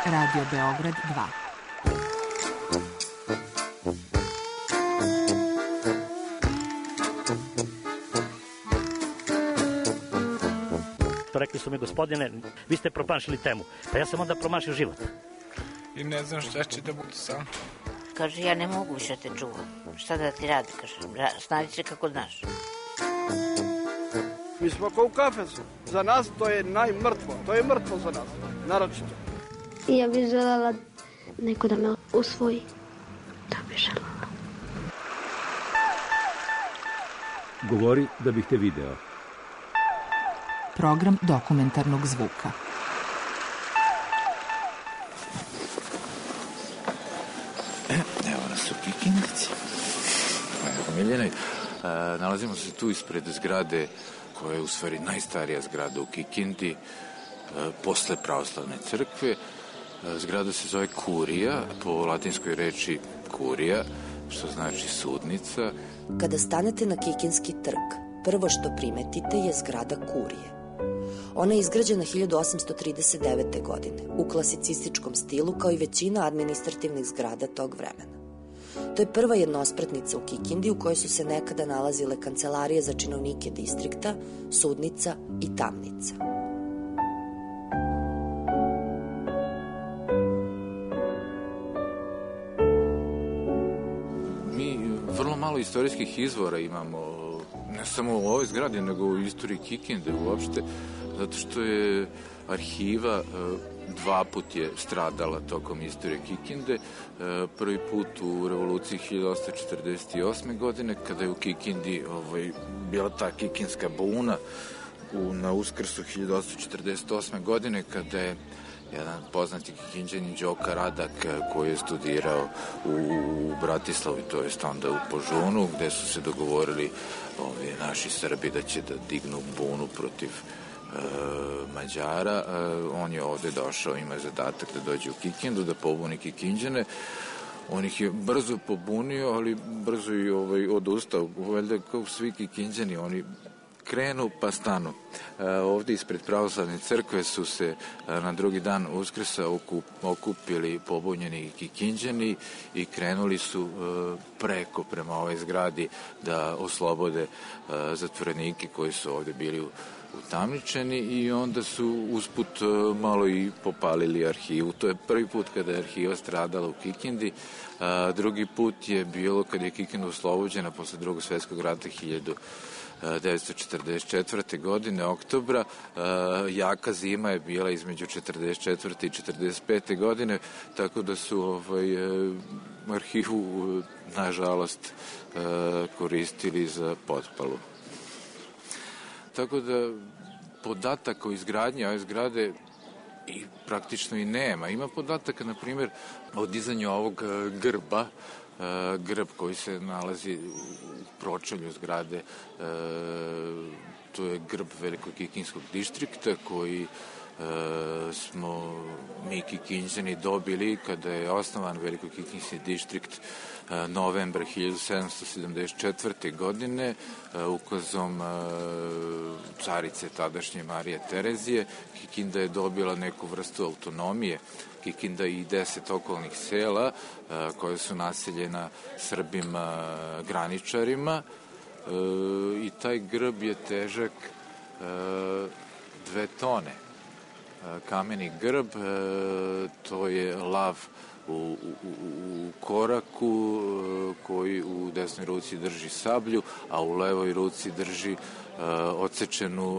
Radio Beograd 2. Rekli su mi, gospodine, vi ste promašili temu. Pa ja sam onda promašio život. I ne znam šta će da bude sam. Kaže, ja ne mogu više te čuvam. Šta da ti radi, kaže, snađi se kako znaš. Mi smo kao u kafesu. Za nas to je najmrtvo. To je mrtvo za nas, naročito. Ja bih želela neko da me usvoji. Da bih želela. Govori da bih te video. Program dokumentarnog zvuka. Evo nas u Kikindici. Miljenoj, nalazimo se tu ispred zgrade koja je u stvari najstarija zgrada u Kikindi posle pravoslavne crkve. Zgrada se zove Kurija, po latinskoj reči kurija, što znači sudnica. Kada stanete na Kikinski trg, prvo što primetite je zgrada Kurije. Ona je izgrađena 1839. godine u klasicističkom stilu kao i većina administrativnih zgrada tog vremena. To je prva jednospratnica u Kikindi u kojoj su se nekada nalazile kancelarije za činovnike distrikta, sudnica i tamnica. Mi vrlo malo istorijskih izvora imamo, ne samo u ovoj zgradi, nego u istoriji Kikinde uopšte, zato što je arhiva dva put je stradala tokom istorije Kikinde. Prvi put u revoluciji 1848. godine, kada je u Kikindi bila ta kikinska buna na Uskrsu 1848. godine, kada je jedan poznati Kikinđanin Đoka Radak, koji je studirao u Bratislavi, to jest onda u Požunu, gde su se dogovorili naši Srbi da će da dignu bunu protiv Mađara. On je ovde došao, ima zadatak da dođe u Kikindu, da pobuni Kikinđane. On ih je brzo pobunio, ali brzo i odustao. Valjda kao svi Kikinđani, oni krenu pa stanu. Ovde ispred pravoslavne crkve su se na drugi dan Uskrsa okupili pobunjeni Kikinđani i krenuli su preko prema ovoj zgradi da oslobode zatvorenike koji su ovde bili utamničeni i onda su usput malo i popalili arhivu. To je prvi put kada je arhiva stradala u Kikindi. Drugi put je bilo kada je Kikinda oslobođena posle Drugog svetskog rata 1944. godine, oktobra. Jaka zima je bila između 44. i 45. godine, tako da su arhivu, nažalost, koristili za potpalu. Tako da podataka o izgradnji ove zgrade i praktično i nema. Ima podataka, na primjer, o dizanju ovog grba, grb koji se nalazi u pročelju zgrade, to je grb Velikog Kikinskog distrikta koji smo mi Kikinđani dobili kada je osnovan Veliko Kikinski distrikt novembra 1774. godine ukazom carice tadašnje Marije Terezije. Kikinda je dobila neku vrstu autonomije. Kikinda i 10 okolnih sela koje su naseljena Srbima graničarima i taj grb je težak 2 tone. Kameni grb, to je lav u koraku koji u desnoj ruci drži sablju, a u levoj ruci drži odsečenu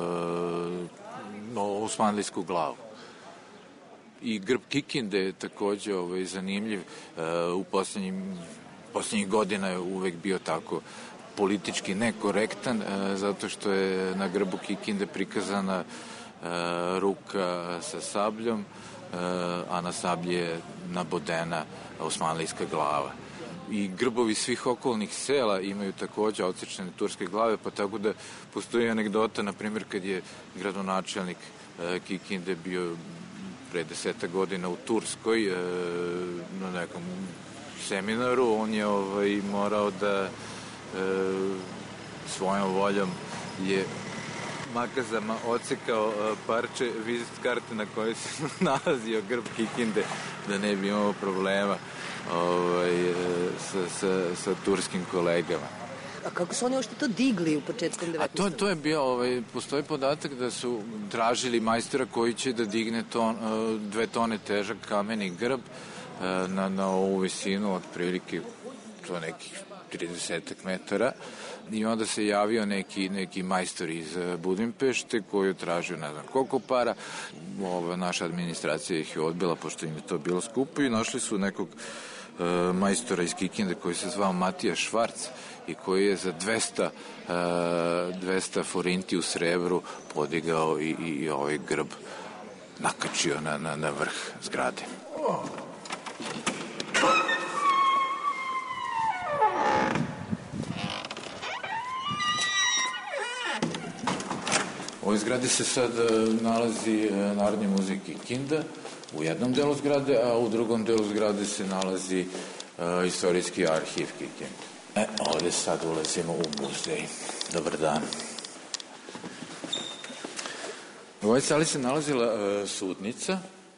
osmanlijsku glavu. I grb Kikinde je takođe zanimljiv. U poslednjih godina je uvek bio tako politički nekorektan, zato što je na grbu Kikinde prikazana ruka sa sabljom, a na sablji je nabodena osmanlijska glava. I grbovi svih okolnih sela imaju takođe odsečene turske glave, pa tako da postoji anegdota, na primjer, kad je gradonačelnik Kikinde bio pre 10 godina u Turskoj na nekom seminaru, on je morao da svojom voljom je makazama odsekao parče vizit karte na kojoj se nalazio grb Kikinde, da ne bi imao problema sa turskim kolegama. A kako su oni ošte to digli u početkom 19. A to je bio, postoji podatak da su tražili majstora koji će da digne 2 tone težak kameni grb na ovu visinu, otprilike to nekih 30 metara, i onda se javio neki majstor iz Budimpešte koji je tražio ne znam koliko para. Naša administracija ih je odbila pošto im je to bilo skupo i našli su nekog majstora iz Kikinde koji se zvao Matija Švarc i koji je za 200 forinti u srebru podigao i ovaj grb nakačio na vrh zgrade. U ovoj zgradi se sad nalazi Narodni muzej Kikinda u jednom delu zgrade, a u drugom delu zgrade se nalazi istorijski arhiv Kikinde. Ovde sad ulazimo u muzej. Dobar dan. U ovoj sali se nalazila sudnica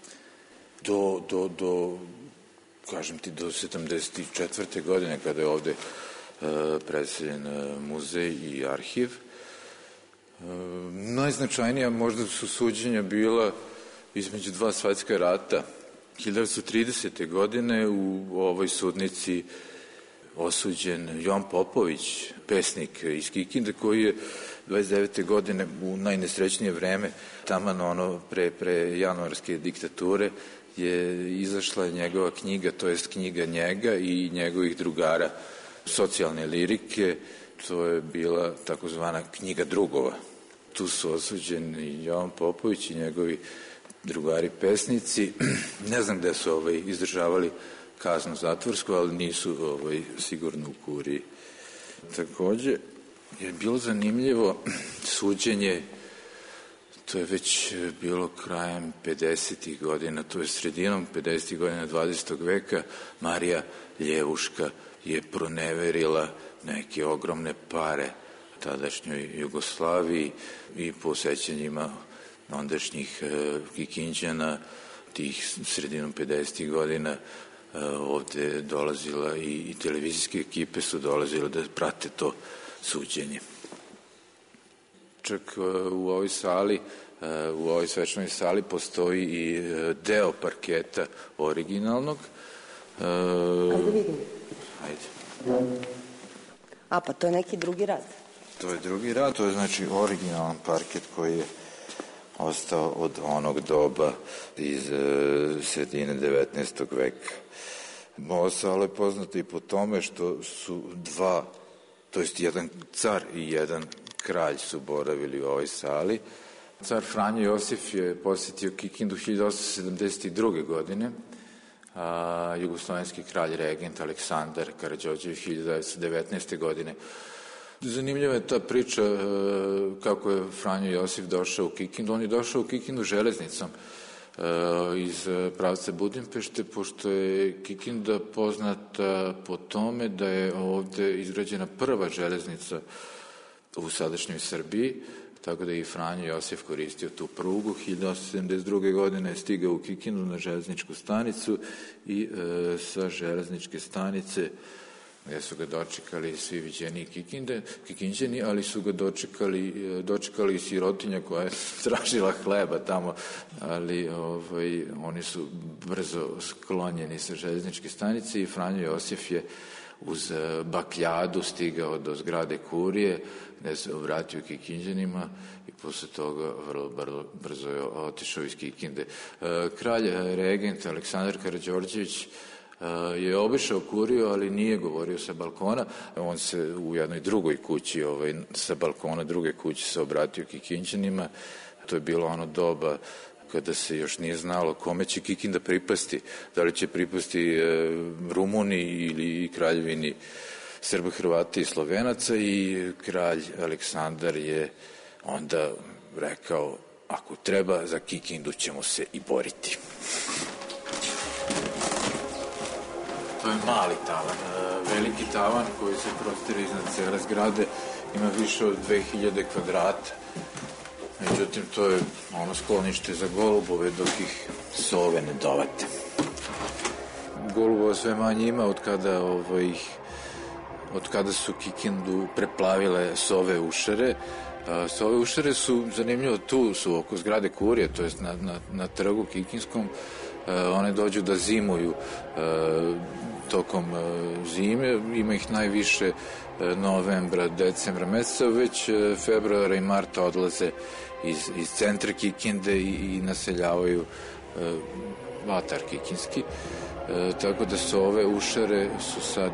do kažem ti, do 74. godine kada je ovde preseljen muzej i arhiv. Najznačajnija možda su suđenja bila između 2 svetska rata. 1930. godine u ovoj sudnici osuđen Jovan Popović, pesnik iz Kikinde, koji je 29. godine u najnesrećnije vreme, taman pre januarske diktature, je izašla njegova knjiga, to jest knjiga njega i njegovih drugara socijalne lirike. To je bila takozvana knjiga drugova. Tu su osuđeni Jovan Popović i njegovi drugari pesnici. Ne znam gde su izdržavali kaznu zatvorsku, ali nisu sigurno u Kuriji. Takođe je bilo zanimljivo suđenje, to je već bilo krajem 50. godina, to je sredinom 50. godina 20. veka. Marija Ljevuška je proneverila neke ogromne pare tadašnjoj Jugoslaviji i po sećanjima ondašnjih Kikinđana, tih sredinom 50. godina, ovde dolazila i televizijske ekipe su dolazile da prate to suđenje. Čak u ovoj sali, u ovoj svečanoj sali postoji i deo parketa originalnog. Ajde vidim. Ajde. A, pa to je neki drugi rad. To je drugi rad, to je znači originalan parket koji je ostao od onog doba iz sredine 19. veka. Ova sala je poznata i po tome što su to jest jedan car i jedan kralj su boravili u ovoj sali. Car Franjo Josif je posjetio Kikindu 1872. godine, a jugoslovenski kralj regent Aleksandar Karađorđević 1919. godine. Zanimljiva je ta priča kako je Franjo Josif došao u Kikindu. On je došao u Kikindu železnicom iz pravca Budimpešte, pošto je Kikinda poznata po tome da je ovde izgrađena prva železnica u sadašnjoj Srbiji, tako da je i Franjo Josif koristio tu prugu. 1872. godine je stigao u Kikindu na železničku stanicu i sa železničke stanice gde su ga dočekali svi viđeni Kikinđani, ali su ga dočekali i sirotinja koja je tražila hleba tamo, ali oni su brzo sklonjeni sa železničke stanice i Franjo Josif je uz bakljadu stigao do zgrade Kurije, gde se obratio Kikinđanima i posle toga vrlo brzo je otišao iz Kikinde. Kralj regent Aleksandar Karađorđević je obišao Kuriju, ali nije govorio sa balkona. On se u jednoj drugoj kući, sa balkona druge kuće se obratio Kikinđanima. To je bilo ono doba kada se još nije znalo kome će Kikinda pripasti. Da li će pripasti Rumuniji ili Kraljevini Srba, Hrvata i Slovenaca, i kralj Aleksandar je onda rekao, ako treba, za Kikindu ćemo se i boriti. To je mali tavan. Veliki tavan koji se prostire iznad cele zgrade ima više od 2000 kvadrata Međutim, to je ono sklonište za golubove dok ih sove ne dovate. Golubova sve manje ima od kada su Kikindu preplavile sove ušare. Sove ušare su, zanimljivo, tu su oko zgrade Kurije, to jest na trgu Kikinskom. One dođu da zimuju tokom zime, ima ih najviše novembra, decembra meseca, već februara i marta odlaze iz centra Kikinde i naseljavaju vatar Kikinski. Tako da su ove ušare su sad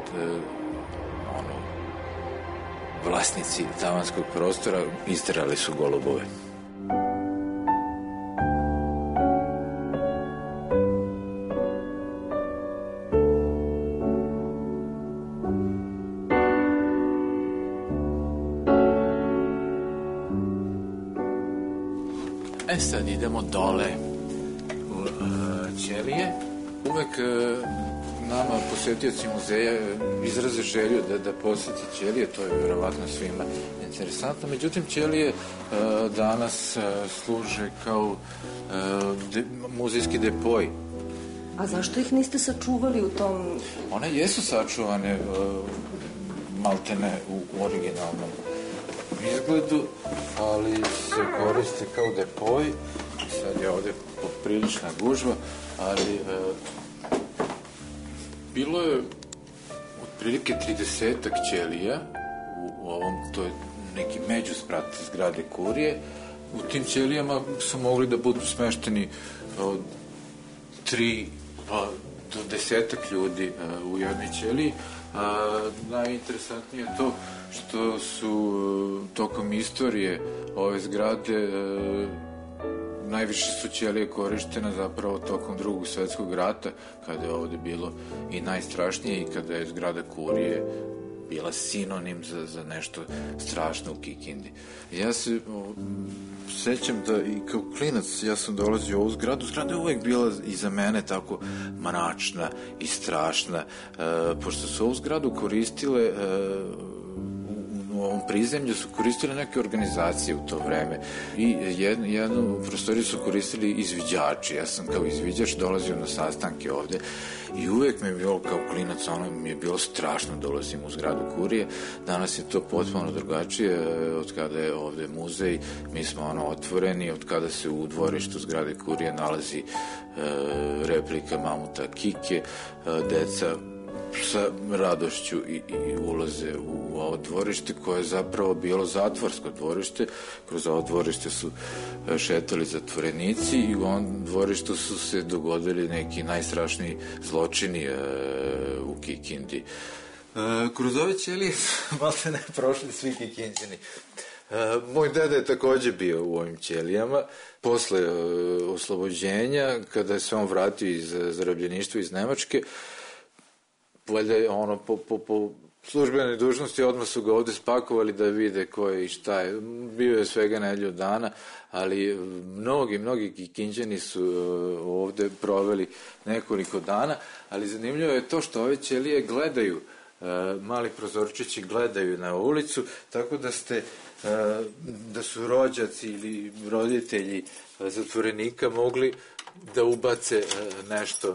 vlasnici tavanskog prostora, isterali su golubove. Sad idemo dole u ćelije. Uvek nama posetioci muzeja izraze želju da poseti ćelije, to je vjerovatno svima interesantno. Međutim, ćelije danas služe kao muzejski depoj. A zašto ih niste sačuvali u tom... One jesu sačuvane maltene u originalnom izgledu, ali se koriste kao depoj. Sad je ovde poprilična gužva, ali bilo je otprilike 30-ak ćelija u ovom, to je neki međusprat zgrade Kurije. U tim ćelijama su mogli da budu smešteni od 3 do 10-ak ljudi u jednoj ćeliji. Najinteresantnije je to što su tokom istorije ove zgrade najviše su ćelije korištene zapravo tokom Drugog svetskog rata, kada je ovde bilo i najstrašnije i kada je zgrada Kurije bila sinonim za nešto strašno u Kikindi. Ja se sećam da i kao klinac ja sam dolazio u ovu zgradu. Zgrada je uvek bila i za mene tako mračna i strašna, pošto su ovu zgradu koristile u ovom prizemlju su koristile neke organizacije u to vreme i jednu prostoriju su koristili izviđači. Ja sam kao izviđač dolazio na sastanke ovde i uvek mi je bilo kao klinac, ono mi je bilo strašno dolazim u zgradu Kurije. Danas je to potpuno drugačije, od kada je ovde muzej, mi smo otvoreni, od kada se u dvorištu zgrade Kurije nalazi replika mamuta Kike, deca sa radošću i ulaze u ovo dvorište koje je zapravo bilo zatvorsko dvorište. Kroz ovo dvorište su šetali zatvorenici i u ovom dvorištu su se dogodili neki najstrašniji zločini u Kikindi. Kroz ove ćelije malo ne prošli svi Kikinđani. Moj deda je takođe bio u ovim ćelijama. Posle oslobođenja, kada se on vratio iz zarobljeništva iz Nemačke, valjda je po službenoj dužnosti odmah su ga ovde spakovali da vide ko je i šta je. Bio je svega nedelju dana, ali mnogi Kikinđani su ovde proveli nekoliko dana, ali zanimljivo je to što ove ćelije gledaju, mali prozorčići gledaju na ulicu, tako da su rođaci ili roditelji zatvorenika mogli da ubace nešto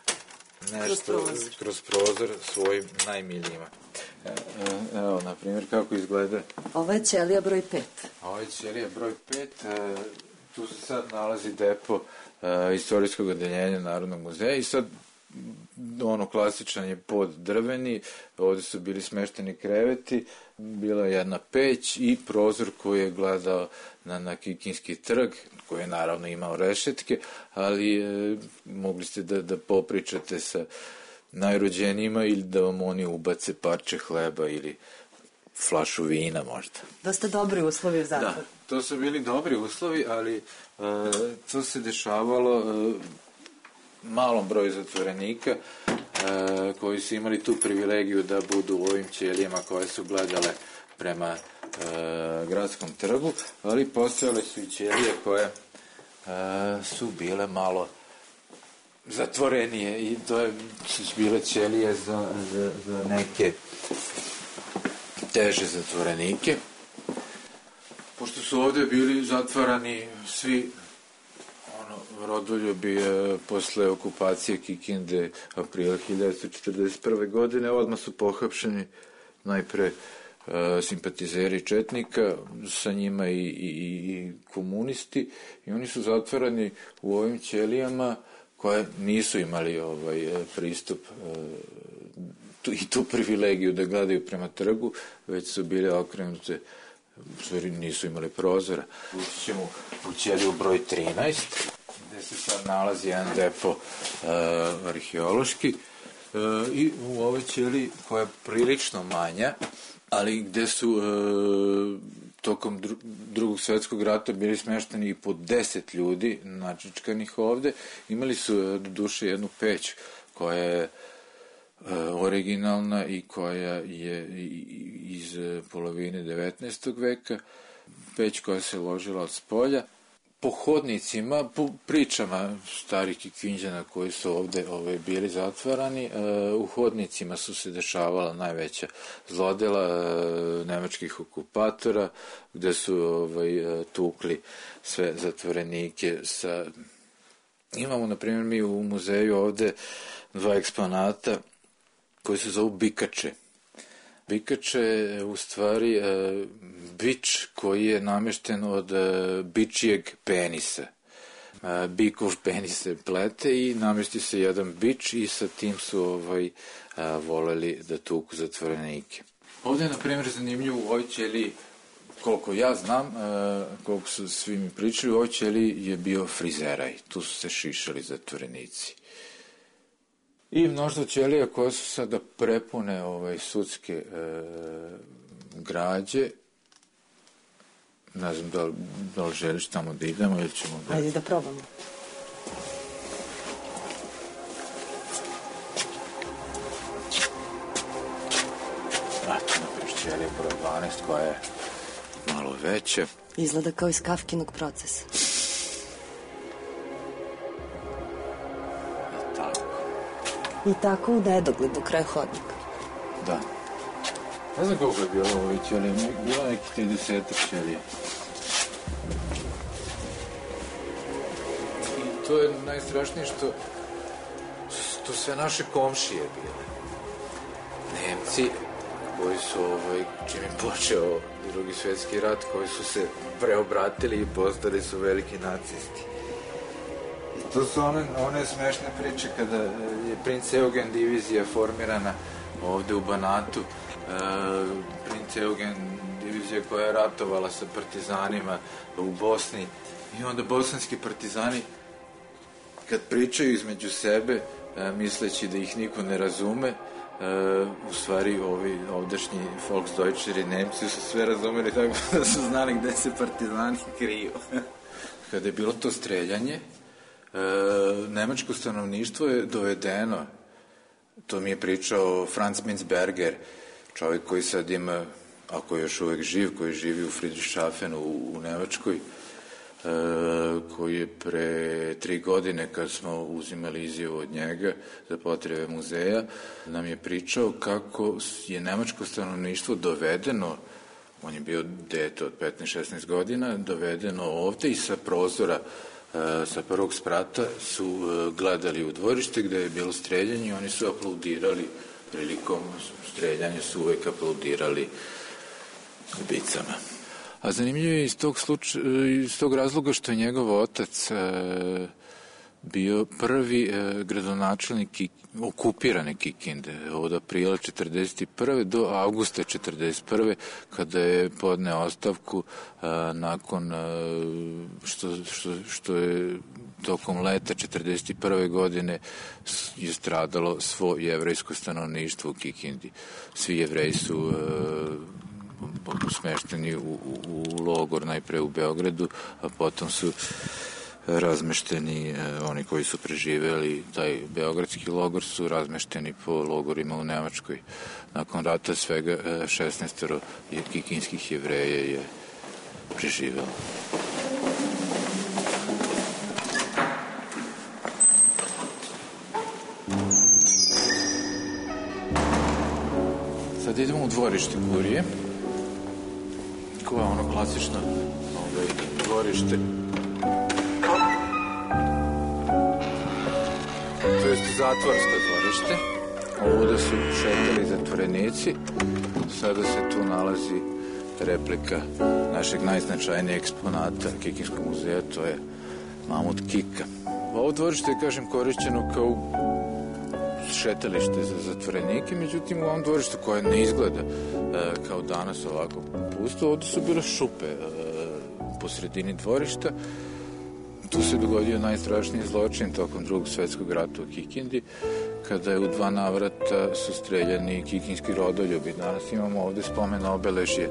kroz prozor svojim najmilijima. Evo, na primjer, kako izgleda. Ovo je ćelija broj 5. Ovo je ćelija broj 5. Tu se sad nalazi depo istorijskog odeljenja Narodnog muzeja i sad klasičan je pod drveni, ovde su bili smešteni kreveti, bila je jedna peć i prozor koji je gledao na Kikinski trg, koji je naravno imao rešetke, ali mogli ste da popričate sa najrođenijima ili da vam oni ubace parče hleba ili flašu vina možda. Dosta dobri uslovi u zatvoru. Da, to su bili dobri uslovi, ali to se dešavalo malom broju zatvorenika koji su imali tu privilegiju da budu u ovim ćelijama koje su gledale prema gradskom trgu, ali postojale su i ćelije koje su bile malo zatvorenije i to su bile ćelije za neke teže zatvorenike. Pošto su ovde bili zatvarani svi rodoljubi posle okupacije Kikinde aprila 1941. godine, odmah su pohapšeni najpre simpatizeri Četnika, sa njima i komunisti, i oni su zatvarani u ovim ćelijama koje nisu imali pristup i tu privilegiju da gledaju prema trgu, već su bile okrenute, u stvari nisu imali prozora. Ući ćemo u ćeliju broj 13, gde se sad nalazi jedan depo arheološki, i u ovoj ćeliji koja je prilično manja, ali gde su tokom Drugog svetskog rata bili smešteni i po 10 ljudi načičkanih ovde. Imali su do duše jednu peć koja je originalna i koja je iz polovine 19. veka, peć koja se ložila od spolja. Po hodnicima, po pričama starih Kikinđana koji su ovde bili zatvarani, u hodnicima su se dešavala najveća zlodela nemačkih okupatora, gde su tukli sve zatvorenike sa... Imamo, na primjer, mi u muzeju ovde dva eksponata koji se zovu bikače. Bikače je u stvari bič koji je namešten od bičijeg penisa. Bikov penis se plete i namesti se jedan bič i sa tim su voleli da tuku zatvorenike. Ovde je, na primjer, zanimljivo u ovoj ćeliji, koliko ja znam, koliko su svi mi pričali, u ovoj ćeliji je bio frizeraj. Tu su se šišali zatvorenici. I mnoštvo ćelija koje su sada prepune sudske građe. Ne znam da li želiš tamo da idemo ili ćemo da... Ajde da probamo. Eto, napriš ćelija broj 12 koja je malo veća. Izgleda kao iz Kafkinog procesa. I tako u nedogled do kraja hodnika. Da. Ne znam koliko je bilo ovoj ćelije, bilo neki 30 ćelije. I to je najstrašnije što su sve naše komšije bile. Nemci koji su, čim je počeo Drugi svjetski rat, koji su se preobratili i postali su veliki nacisti. To su one smešne priče kada je princ Eugen divizija formirana ovde u Banatu. Princ Eugen divizija koja je ratovala sa partizanima u Bosni. I onda bosanski partizani, kad pričaju između sebe, misleći da ih niko ne razume, u stvari ovi ovdašnji Volksdeutscheri, Nemci su sve razumeli, tako da su znali gde se partizani kriju. Kada je bilo to streljanje, nemačko stanovništvo je dovedeno, to mi je pričao Franz Minzberger, čovjek koji sad ima, ako je još uvek živ, koji živi u Friedrichshafenu u Nemačkoj, koji je pre 3 godine, kad smo uzimali izjavu od njega za potrebe muzeja, nam je pričao kako je nemačko stanovništvo dovedeno, on je bio dete od 15-16 godina, dovedeno ovde i sa prozora sa prvog sprata su gledali u dvorište gde je bilo streljanje i oni su aplaudirali prilikom streljanja, su uvek aplaudirali ubicama. A zanimljivo je iz tog razloga što je njegov otac bio prvi gradonačelnik okupirane Kikinde od aprila 1941. do avgusta 1941. kada je podneo ostavku nakon što je tokom leta 1941. godine je stradalo svo jevrejsko stanovništvo u Kikindi. Svi jevreji su smešteni u logor, najpre u Beogradu, a potom su razmešteni, oni koji su preživeli taj beogradski logor su razmešteni po logorima u Nemačkoj. Nakon rata svega 16 kikinskih jevreja je preživelo. Sad idemo u dvorište kurije, koja je ono klasično dvorište. To je zatvorsko dvorište. Ovdje su šetali zatvorenici. Sada se tu nalazi replika našeg najznačajnijeg eksponata Kikinskog muzeja, to je mamut Kika. Ovo dvorište je, kažem, korišćeno kao šetalište za zatvorenike, međutim u ovom dvorištu koje ne izgleda kao danas ovako pusto, ovdje su bile šupe po sredini dvorišta. Tu se dogodio najstrašniji zločin tokom Drugog svjetskog rata u Kikindi, kada je u 2 navrata su streljani kikinski rodoljubi. Danas imamo ovdje spomen obeležje.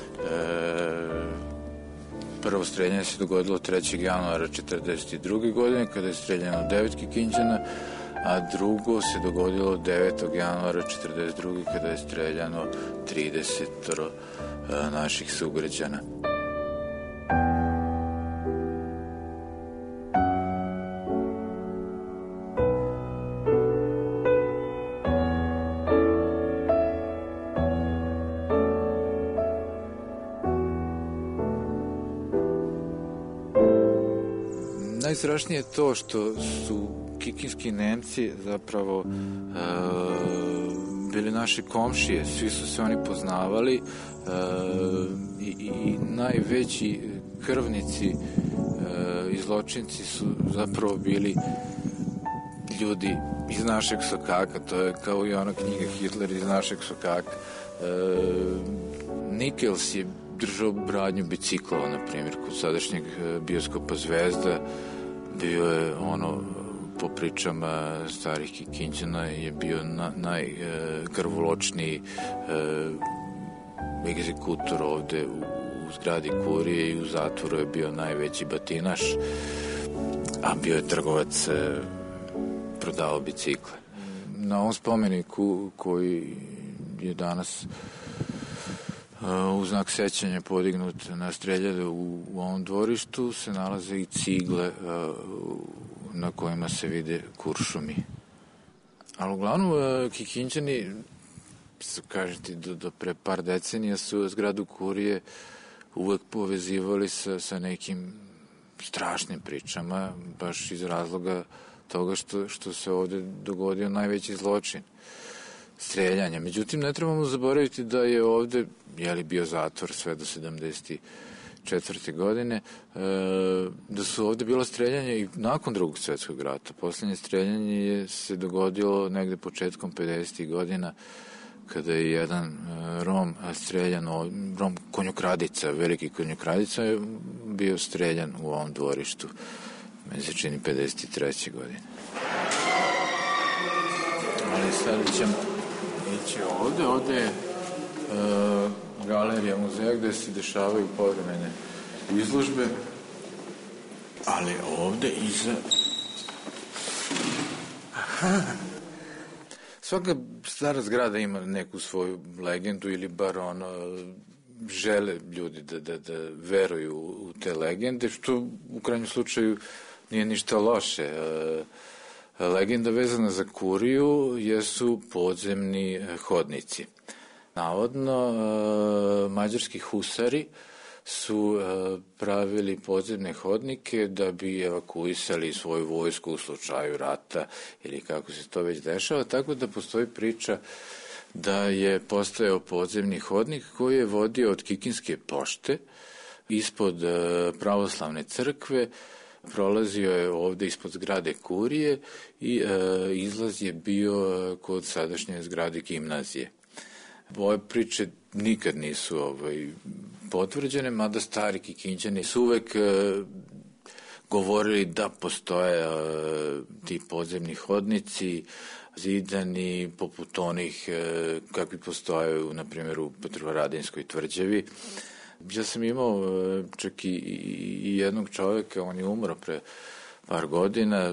Prvo streljanje se dogodilo 3. januara 1942. godine, kada je streljano 9 Kikinđana, a drugo se dogodilo 9. januara 1942. kada je streljano 30 naših sugrađana. Najstrašnije je to što su kikinski Nemci zapravo bili naši komšije, svi su se oni poznavali i najveći krvnici i zločinci su zapravo bili ljudi iz našeg sokaka, to je kao i ona knjiga Hitler iz našeg sokaka. Nikels je držao radnju biciklova, na primjer, kod sadašnjeg bioskopa Zvezda. Bio je po pričama starih Kikinđana je bio najkrvoločniji egzekutor ovde u zgradi kurije i u zatvoru je bio najveći batinaš, a bio je trgovac, prodao bicikle. Na ovom spomeniku koji je danas u znak sećanja podignut na streljade u ovom dvorištu se nalaze i cigle na kojima se vide kuršumi. Ali uglavnom Kikinđani, kažete, do pre par decenija su zgradu kurije uvek povezivali sa nekim strašnim pričama, baš iz razloga toga što se ovde dogodio najveći zločin, streljanja. Međutim, ne trebamo zaboraviti da je ovde bio zatvor sve do 1974. godine, da su ovde bilo streljanje i nakon Drugog svjetskog rata. Poslednje streljanje se dogodilo negde početkom 50. godina, kada je jedan Rom streljan, Rom konjokradica, veliki konjokradica je bio streljan u ovom dvorištu, meni se čini 53. godine. Ali sad ćemo ići ovde je galerija muzeja gde se dešavaju povremene izložbe, ali ovde iza... Svaka stara zgrada ima neku svoju legendu ili bar žele ljudi da veruju u te legende, što u krajnjem slučaju nije ništa loše. Legenda vezana za kuriju jesu podzemni hodnici. Navodno, mađarski husari su pravili podzemne hodnike da bi evakuisali svoju vojsku u slučaju rata ili kako se to već dešava, tako da postoji priča da je postojao podzemni hodnik koji je vodio od Kikinske pošte ispod pravoslavne crkve, prolazio je ovde ispod zgrade kurije i izlaz je bio kod sadašnje zgrade gimnazije. Ove priče nikad nisu potvrđene, mada stari Kikinđani su uvek govorili da postoje ti podzemni hodnici, zidani poput onih kakvi postoje, na primjer, u Petrovaradinskoj tvrđavi. Ja sam imao čak i jednog čoveka, on je umro pre par godina,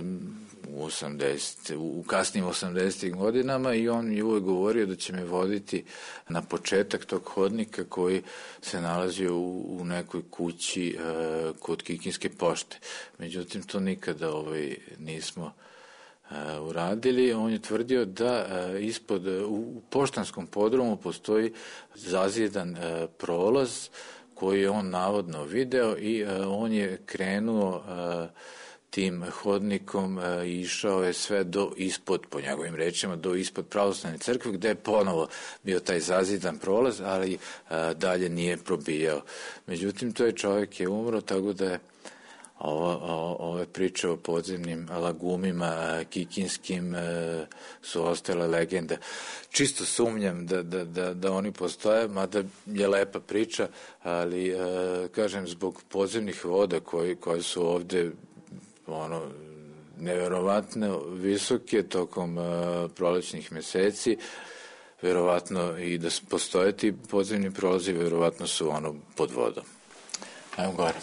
u kasnim 80. godinama, i on je uvek govorio da će me voditi na početak tog hodnika koji se nalazio u nekoj kući kod Kikinske pošte. Međutim, to nikada nismo uradili. On je tvrdio da u poštanskom podrumu postoji zazidan prolaz koju je on navodno video i on je krenuo tim hodnikom i išao je sve do ispod, po njegovim rečima, do ispod pravoslavne crkve, gde je ponovo bio taj zazidan prolaz, ali dalje nije probijao. Međutim, to je čovjek je umro, tako da je ove priče o podzemnim lagumima kikinskim su ostale legende. Čisto sumnjam da oni postoje, mada je lepa priča, ali kažem, zbog podzemnih voda koje su ovde neverovatno visoke tokom prolećnih meseci, verovatno i da postoje ti podzemni prolazi, verovatno su pod vodom. Ajmo gore.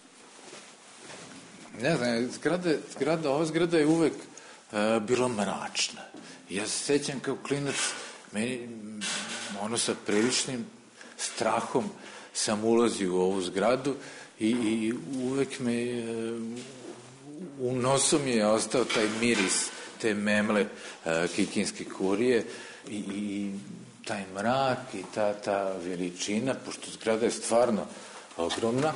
Ne znam, ova zgrada je uvek bila mračna. Ja se sećam kao klinac, meni sa priličnim strahom sam ulazio u ovu zgradu i uvek me u nosu mi je ostao taj miris te memle kikinske kurije i taj mrak i ta veličina, pošto zgrada je stvarno ogromna,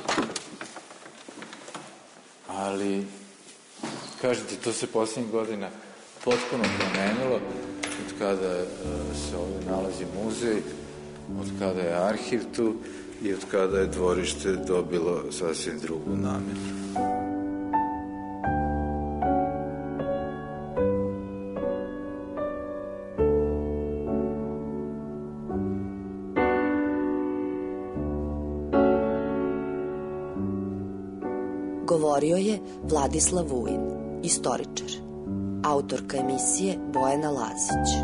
ali kažete, to se poslednjih godina potpuno promenilo od kada se ovde nalazi muzej, od kada je arhiv tu i od kada je dvorište dobilo sasvim drugu namenu. Govorio je Vladislav Vujin, istoričar. Autorka emisije Bojana Lazić.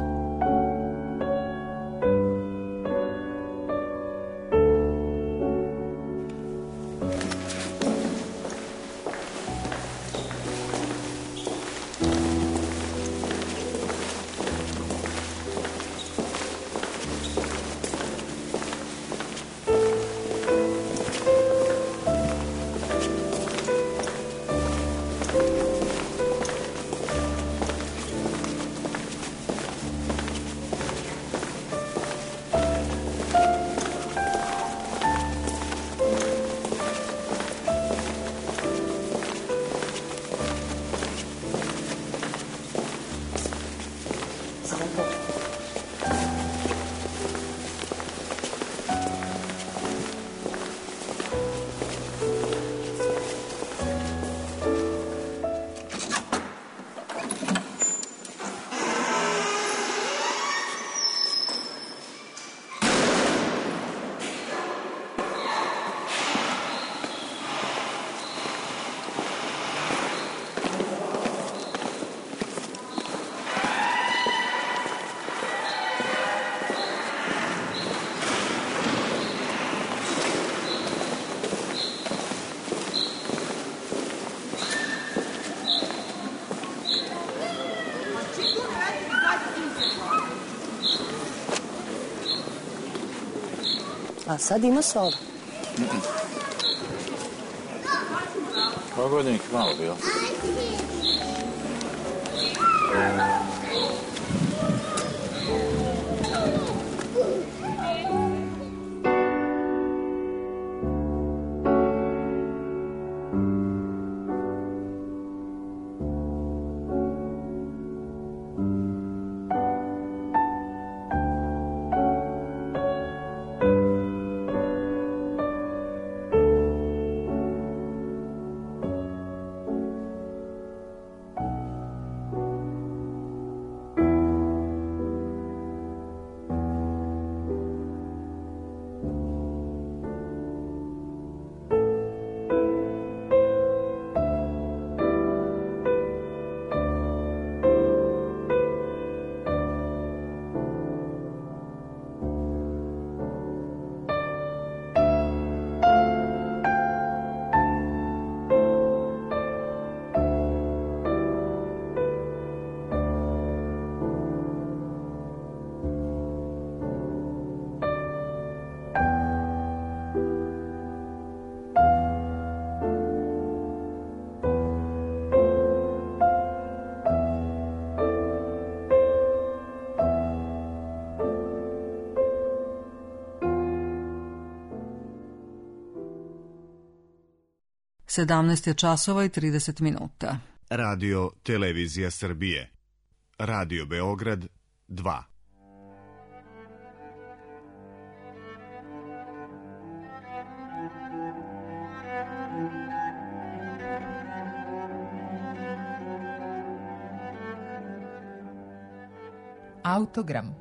A sad ima soba. Ova godina ih malo bilo. 17 je časova i 30 minuta. Radio Televizija Srbije. Radio Beograd 2. Autogram.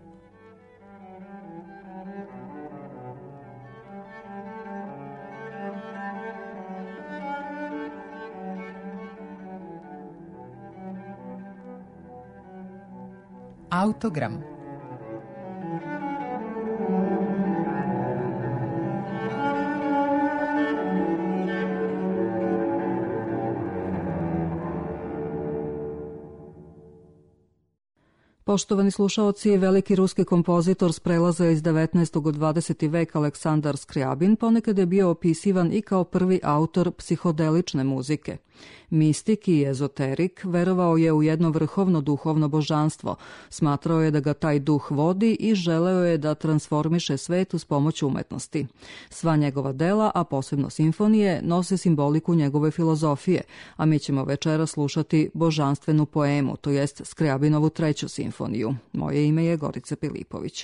Autogram. Poštovani slušaoci, veliki ruski kompozitor s prelaza iz 19. u 20. vek Aleksandar Skryabin ponekad je bio opisivan i kao prvi autor psihodelične muzike. Mistik i ezoterik, verovao je u jedno vrhovno duhovno božanstvo, smatrao je da ga taj duh vodi i želeo je da transformiše svet uz pomoć umetnosti. Sva njegova dela, a posebno simfonije, nose simboliku njegove filozofije, a mi ćemo večera slušati božanstvenu poemu, to jest Skryabinovu 3. simfoniju. Moje ime je Gorica Pilipović.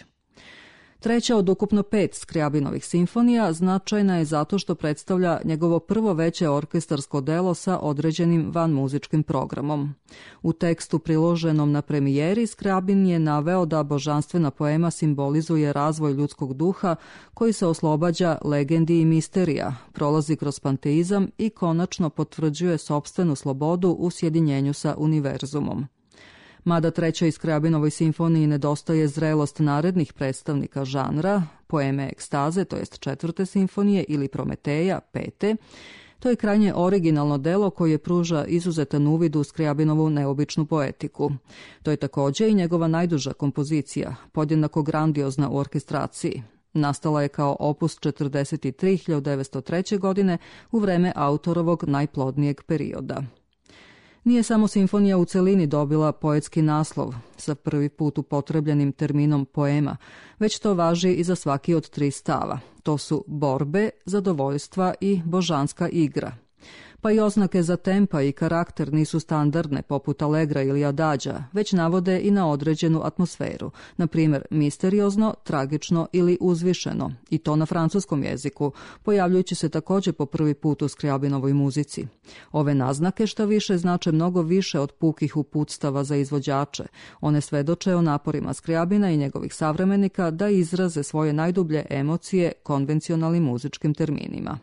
3. od ukupno 5 Skryabinovih simfonija značajna je zato što predstavlja njegovo prvo veće orkestarsko delo sa određenim vanmuzičkim programom. U tekstu priloženom na premijeri Skryabin je naveo da božanstvena poema simbolizuje razvoj ljudskog duha koji se oslobađa legendi i misterija, prolazi kroz panteizam i konačno potvrđuje sopstvenu slobodu u sjedinjenju sa univerzumom. Mada 3. Skryabinovoj simfoniji nedostaje zrelost narednih predstavnika žanra, poeme ekstaze, to jest 4. simfonije, ili Prometeja, 5. To je krajnje originalno delo koje pruža izuzetan uvid u Skryabinovu neobičnu poetiku. To je također i njegova najduža kompozicija, podjednako grandiozna u orkestraciji. Nastala je kao opus 43 1903. godine u vreme autorovog najplodnijeg perioda. Nije samo simfonija u celini dobila poetski naslov sa prvi put upotrebljenim terminom poema, već to važi i za svaki od 3 stava. To su borbe, zadovoljstva i božanska igra. Pa i oznake za tempa i karakter nisu standardne poput alegra ili adađa, već navode i na određenu atmosferu, na primjer misteriozno, tragično ili uzvišeno, i to na francuskom jeziku, pojavljujući se također po prvi put u Skryabinovoj muzici. Ove naznake šta više znače mnogo više od pukih uputstava za izvođače. One svedoče o naporima Skryabina i njegovih savremenika da izraze svoje najdublje emocije konvencionalnim muzičkim terminima.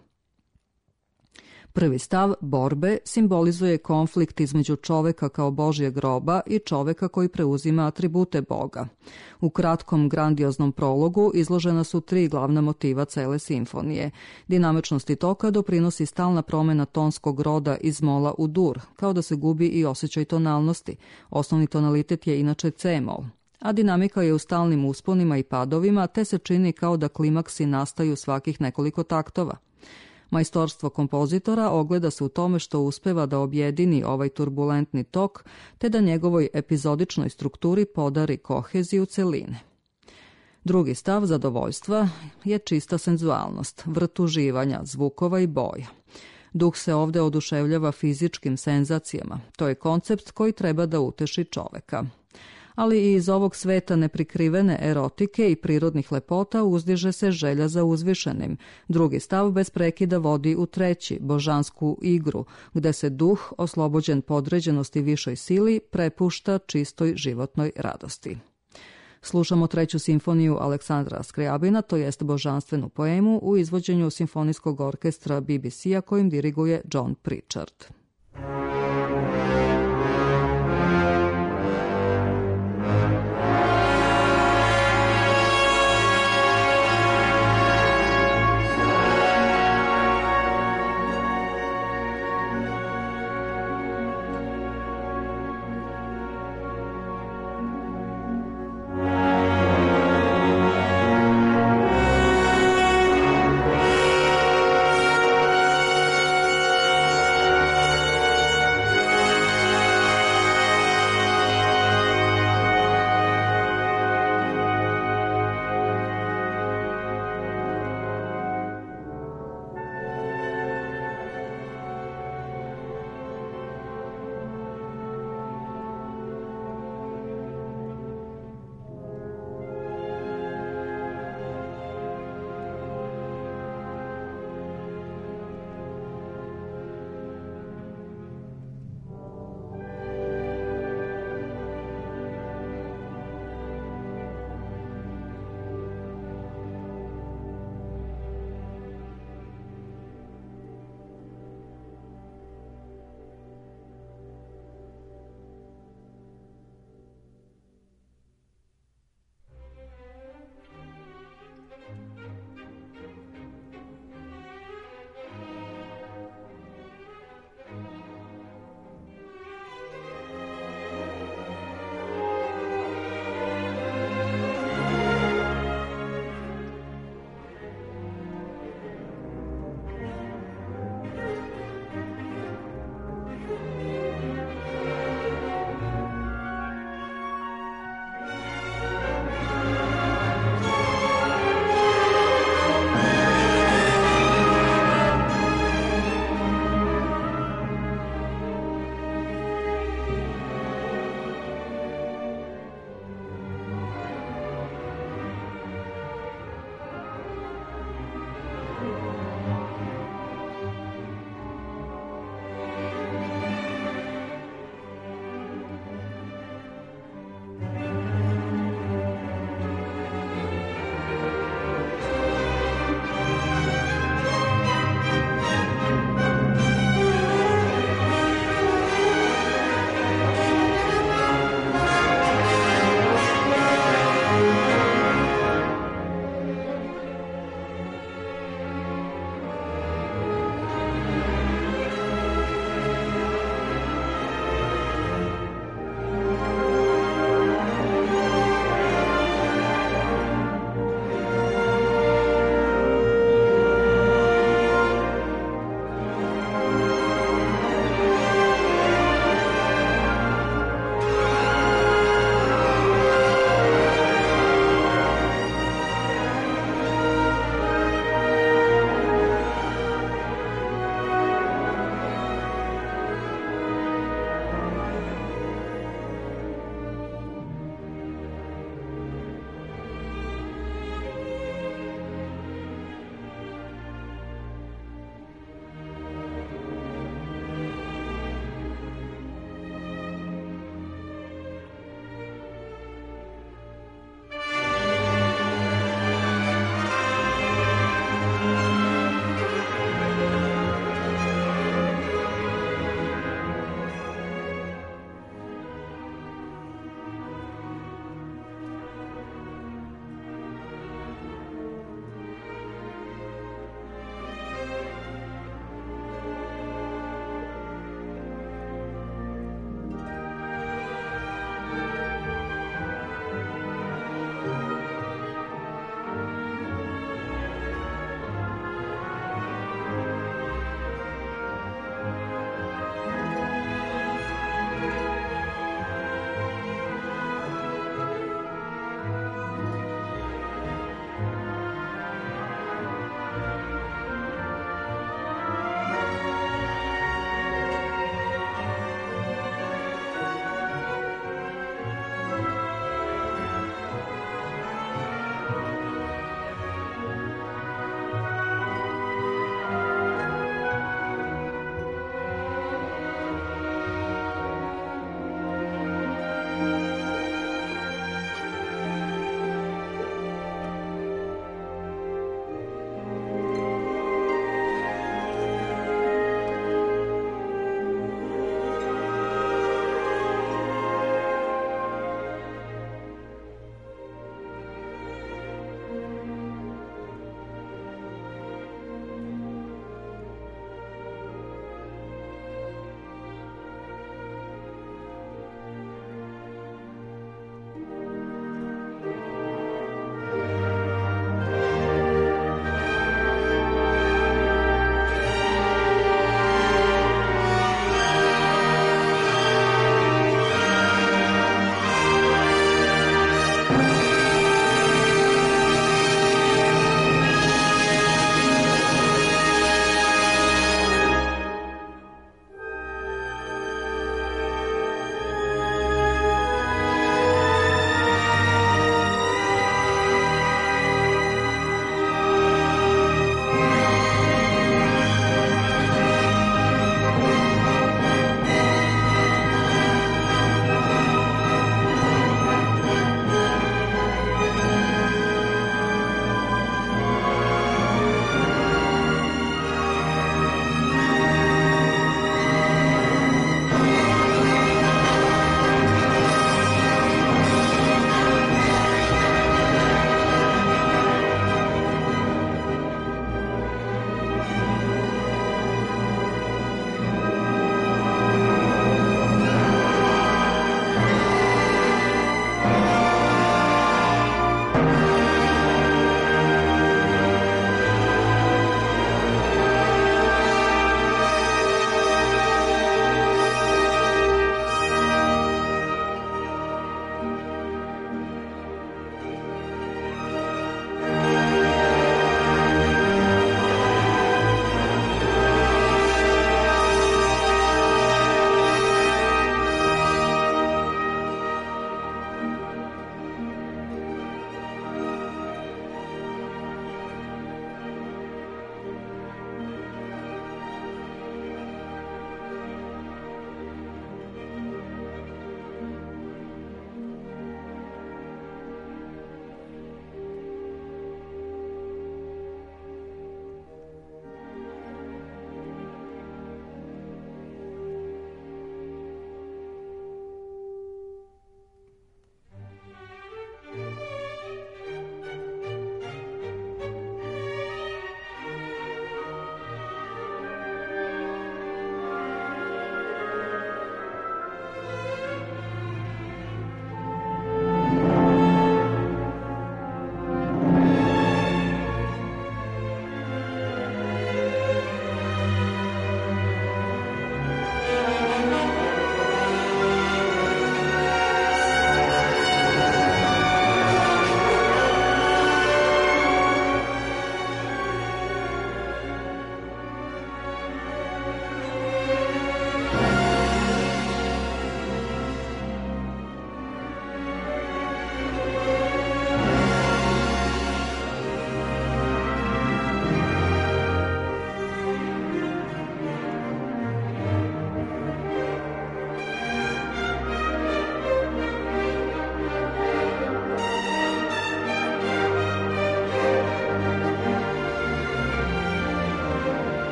Prvi stav, borbe, simbolizuje konflikt između čoveka kao božjeg roba i čoveka koji preuzima atribute Boga. U kratkom grandioznom prologu izložena su 3 glavna motiva cele simfonije. Dinamičnosti toka doprinosi stalna promjena tonskog roda iz mola u dur, kao da se gubi i osjećaj tonalnosti. Osnovni tonalitet je inače C-mol. A dinamika je u stalnim usponima i padovima, te se čini kao da klimaksi nastaju svakih nekoliko taktova. Majstorstvo kompozitora ogleda se u tome što uspeva da objedini ovaj turbulentni tok, te da njegovoj epizodičnoj strukturi podari koheziju celine. Drugi stav, zadovoljstva, je čista senzualnost, vrt uživanja, zvukova i boja. Duh se ovde oduševljava fizičkim senzacijama. To je koncept koji treba da uteši čoveka. Ali i iz ovog sveta neprikrivene erotike i prirodnih lepota uzdiže se želja za uzvišenim. Drugi stav bez prekida vodi u 3. božansku igru, gde se duh, oslobođen podređenosti višoj sili, prepušta čistoj životnoj radosti. Slušamo 3. simfoniju Aleksandra Skryabina, to jest božanstvenu poemu, u izvođenju simfonijskog orkestra BBC-a kojim diriguje John Pritchard.